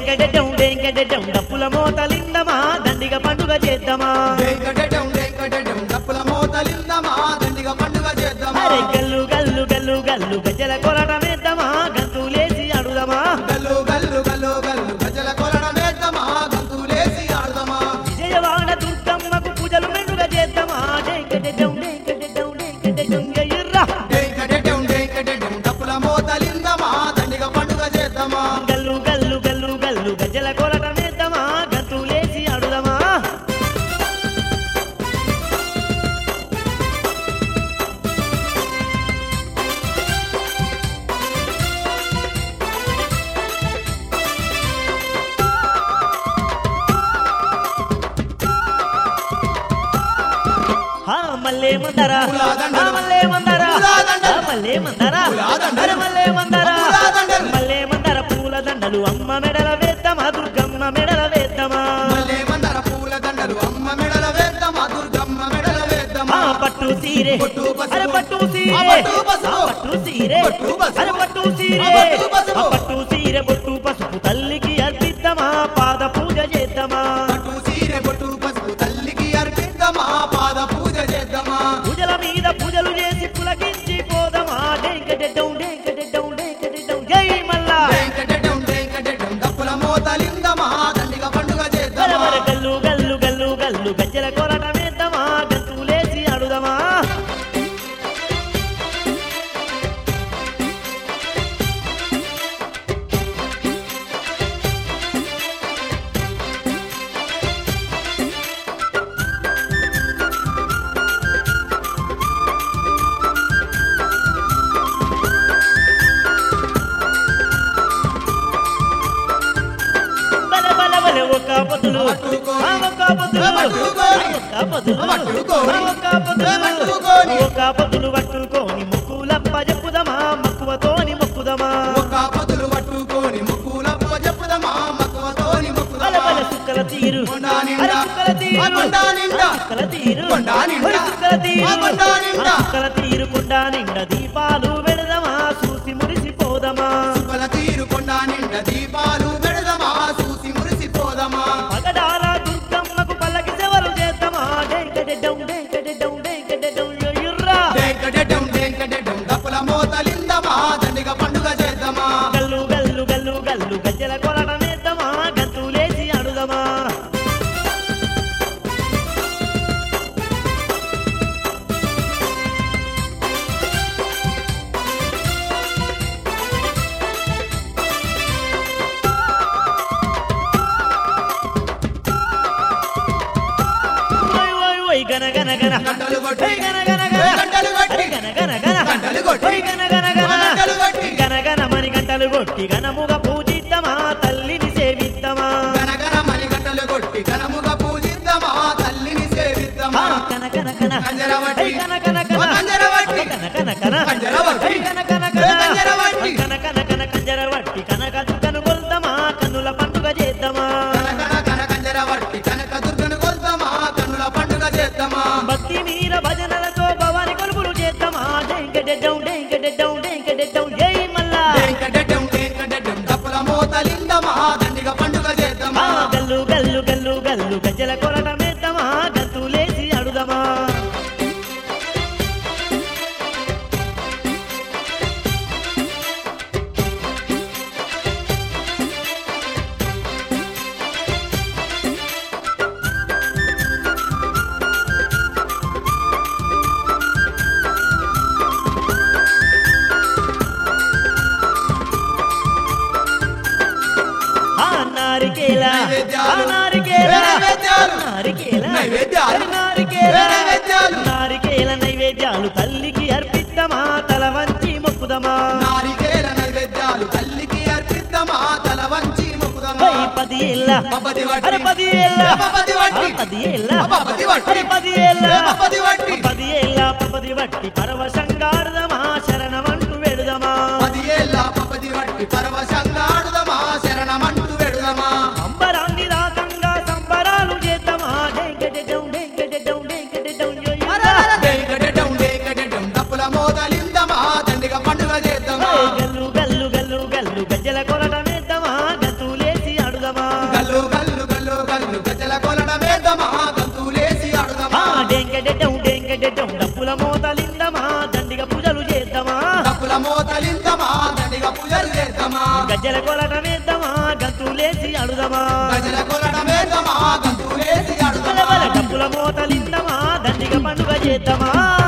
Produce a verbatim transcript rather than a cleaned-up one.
డెంకెడెడం డెంకెడెడం డప్పుల మోతలిందమా దండిగ పండుగ చేద్దామా డెంకెడెడం డెంకెడెడం డప్పుల మోతలిందమా దండిగ పండుగ చేద్దామా అరే గల్లు గల్లు గల్లు గల్లు గజ్జల కొలటమేద్దామా గంతులేసి అడుదమా గల్లు గల్లు గల్లు గల్లు గజల కొలడమేద్దామా గంతులేసి ఆడుదామా విజయవాడ దుర్గమ్మకు పూజలు మెండుగ చేద్దామా డెంకెడెడం డెంకెడెడం డెంకెడెడం ఎయ్యుర్రా డెంకెడెడం డెంకెడెడం డప్పుల మోతలిందమా దండిగ పండుగ చేద్దామా గల్లు గల్లు గల్లు గల్లు గజ్జల కొలటమేద్దామా గంతులేసి అడుదమా మల్లే మందరా మల్లే మందరా మల్లే మందరా మల్లే మందరా మల్లే మందర పూల దండలు అమ్మ మెడల వేద్దామా దుర్గమ్మ మెడల వేద్దామా మల్లె మందర పూల దండలు అమ్మ మెడల వేద్దామా దుర్గమ్మ మెడల వేద్దామా పట్టు సీరే పట్టు పసుపు. అరే పట్టు ఆ సీరే పట్టు పసుపు. ఆ పట్టు సీరే పట్టు పసుపు. అరే పట్టు సీరే ఆ పట్టు పసుపు. ఆ పట్టు సీరే బొట్టు పసుపు తల్లికి అర్పిద్దామా పాద పూజ చేద్దామా పట్టు సీరె బొట్టు పసుపు తల్లికి అర్పిద్దామా పాద పూజ చేద్దామా పూజల మీద పూజలు చేసి పులకించి పోదమా డెంకెడెడం డెంకెడెడం డెంకెడెడం జై మల్లా డెంకెడెడం డెంకెడెడం డప్పుల మోతలిందమా దండిగ పండుగ చేద్దామా వరవర గల్లు గల్లు గల్లు గల్లు గజ్జల కొరటమేద్దామా గంతులేసి అడుదమా బల బల బల ఒక్క పొద్దులు పట్టుకోని. ఆ ఒక్క పొద్దులు పట్టుకోని. ఒక్క పొద్దులు పట్టుకోని. ఆ ఒక్క పొద్దులు పట్టుకోని. ఒక్క పొద్దులు పట్టుకోని ముక్కులప్ప చెప్పుదమా మక్కువతోని మొక్కుదమా ఒక్క పొదులు పట్టుకొని ముక్కులప్ప చెప్పుదమా మక్కువతోని బల మొక్కుదమా బల సుక్కల తీరు కొండా నిండా. అరే సుక్కల తీరు ఆ కొండా నిండా. ఆ సుక్కల తీరు కొండా నిండా. ఒరే సుక్కల తీరు ఆ కొండా నిండా. ఆ సుక్కల తీరు కొండా నిండా దీపాలు వెడదమా చూసి మురిసిపోదమా సుక్కల తీరు కొండ నిండ దీపాలు పెడదమా చూసి మురిసిపోదమా పగడాల దుర్గమ్మకు పల్లకి సేవలు చేద్దామా డెంకెడెడం డెంకెడెడం డెంకెడెడం ఎయ్యుర్రా డెంకెడెడం డెంకెడెడం డప్పుల మోతలిందమా దండిగ పండుగ చేద్దామా గల్లు గల్లు గల్లు గల్లు గజ్జల కొలటమేద్దామా గంతులేసి అడుదమా ఓయ్ ఓయ్ ఓయ్ గన గన గన గంటలు కొట్టి. ఓయ్ గన గన గన గంటలు కొట్టి. అరే గన గన గన గంటలు కొట్టి. ఓయ్ గన గన గన గంటలు కొట్టి. గన గన మని గంటలు కొట్టి గనముగా పూజిద్దామా తల్లిని సేవిద్దామా గనగన మణి గంటలు కొట్టి ఘనముగా పూజిద్దామా తల్లిని సేవిద్దామా కన కన కన కంజరవట్టి. ఓయ్ కన కన కన ఓ కంజరవట్టి. కన కన కన కంజరవట్టి. ఓయ్ కన కన ఓ కన కంజరవట్టి. కన కన కన కంజరవట్టి కనక దుర్గను కొల్దామా కన్నుల పండుగ చేద్దామా గనగన గన కంజరవట్టి కనక దుర్గను కొల్దామా కన్నుల పండుగ చేద్దామా భక్తి మీర భజనలతో భవాని కొలుపులు చేద్దామా డెంకెడెడం డెంకెడెడం డెంకెడెడం జై మల్లా డెంకెడెడం డెంకెడెడం డప్పుల మోతలిందమా దండిగ పండుగ చేద్దామా ఆ గల్లు గల్లు గల్లు గల్లు గజ్జల కొలటమేద్దామా గంతులేసి అడుదమా ఆ నారికేల నైవేద్యాలు. ఆ నారికేల నైవేద్యాలు. నారికేల నైవేద్యాలు. నారికేల నైవేద్యాలు. నారికేల నైవేద్యాలు తల్లికి అర్పిద్దామా తల వంచి మొక్కుదమా నారికేల నైవేద్యాలు తల్లికి అర్పిద్దామా తల వంచి మొక్కుదమా ఓయ్ పది ఏళ్ళ పది వట్టి. అరే పది ఏళ్ళ పది వట్టి. ఆ పది ఏళ్ళ పది వట్టి. అరే పది ఏళ్ళ పది వట్టి. పది ఏళ్ళ పది వట్టి పరవశంగాడుదమా శరణమంటూ వెడుదమా పది ఏళ్ళ పది వట్టి పరవశంగా ఆడుదమా శరణమంటూ వెడుదమా అంబరాన్ని రాకంగా సంబరాలు చేద్దామా డెంకెడెడం డెంకెడెడం డెంకెడెడం యొయ్యురా. డెంకెడెడం డెంకెడెడం డప్పుల మోతలిందమా దండిగ పండుగ చేద్దామా ఓయ్ గల్లు గల్లు గల్లు గల్లు గజ్జల కొలటమేద్దామా గంతులేసి అడుదమా మోతలిందమా దండిగా పూజలు చేద్దామా గజ్జల కొలటమేద్దామా గంతులేసి అడుదమా గజల కొలటమేద్దామా గంతులేసి బల ఆడుదామా బల డప్పుల మోతలిందమా దండిగా పండుగ చేద్దామా